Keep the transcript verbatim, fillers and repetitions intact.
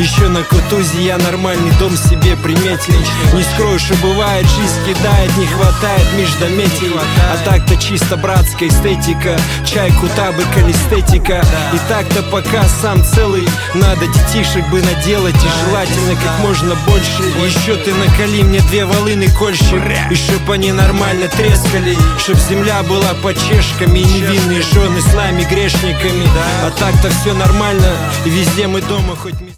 еще на Кутузе я нормальный дом себе приметил. Не скрою, что бывает, жизнь кидает, не хватает междометий. А так-то чисто братская эстетика, чай, кутабы, калистетика. И так-то пока сам целый, надо детишек бы наделать, и желательно как можно больше. Еще ты наколи мне две волыны кольщик, и чтоб они нормально трескали, чтоб земля была под чешками, и невинные жены с нами грешниками. А так-то все нормально, и везде мы дома хоть